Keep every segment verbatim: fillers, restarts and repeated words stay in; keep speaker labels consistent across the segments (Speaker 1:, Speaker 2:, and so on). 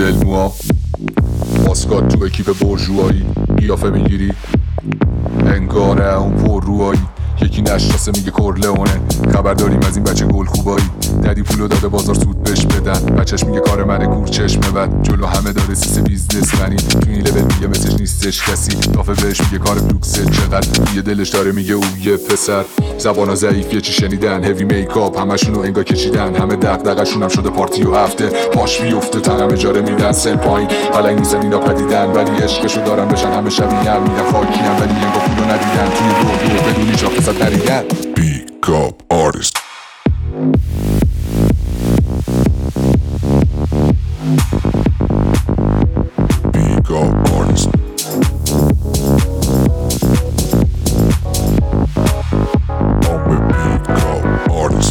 Speaker 1: جل موها، ماسکات تو اکیپ برجوهایی، قیافه میگیری انگاره اون پر روهایی. یکی نشناسه میگه کرلئونه، خبر داریم از این بچه گل خوبایی. ددی پولو داده بازار سود بهش بدن، بچهش میگه کار منه کور چشم بد. جلو همه داره سیس بیزنس منی، تو این لول میگه مثلش نیستش کسی. دافه بهش میگه کار بلوکسه چقدر، یه دلش داره میگه او یه پسر. زبانا ضعیف یه چی شنیدن، هیوی میکاپ همشونو انگا کشیدن. همه دغدغه‌شون هم شده پارتی و هفته، پاش میفته تنم اجاره میدن سن پایین. حالا این نیستن اینا پدیدن، ولی عشقشو دارن بشن همه شبیه میدن خاکیم، ولی انگا پولو ندیدن. توی دو دو بدونی چاپ فساد نریدن. Pick-up artist. Pick-up artist. I'm a pick-up artist.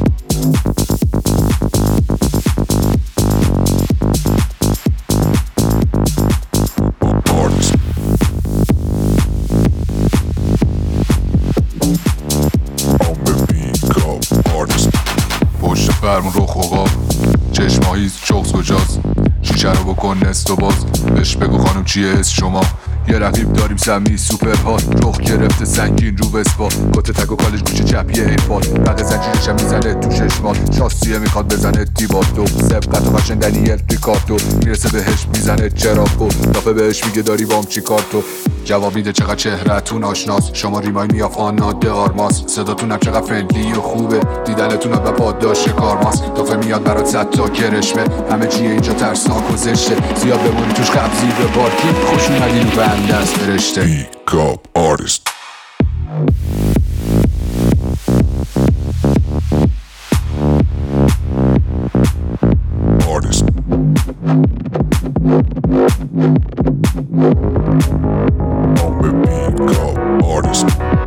Speaker 1: Artist. پشت فرمون رو خوقا چشماهیز چوکس کجاست، شیشه رو بکن نست و باز. بهش بگو خانم چیه اسم شما، یه رقیب داریم سمی سوپر هات. رخ گرفته سنگین رو بسپا، کت تک و کالش گوشه چپیه ایپاد. رق زنجیرشم میزنه تو ششمات، شاسیه میخواد بزنه تیباتو. سبقت و قشن دنیل ریکارتو، میرسه بهش میزنه چراکو. دافه بهش میگه داری بام چی کار تو، جواب میده چقدر چهرهتون آشناس. شما ریمای میاف آنات آرماس، صداتونم چقدر فرندلی و خوبه. دیدنتونم و پاداش کارماس، دافه میاد برات صد تا کرشمه. همه چیه اینجا ترسناک و زشته، زیاد بمونی توش قبضی به بارکی. خوش اومدین و بنده از فرشته. Pick-up artist. Artist. I'm a pick-up artist.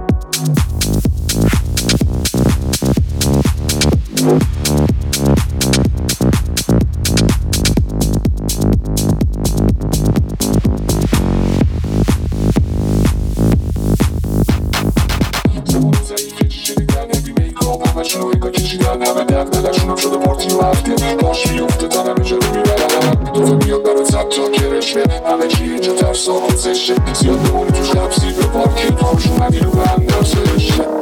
Speaker 1: همشونو انگار کشیدن، همه دغدغه‌شونم شده پارتی و هفته. پاش میفته تنم اجاره میبرن، دوزه میاد برات صد تا کرشمه. همه چی اینجا ترسا و زشته، زیاد بمونی توش قبضی به پارکینگ. خوش اومدی رو به اندازه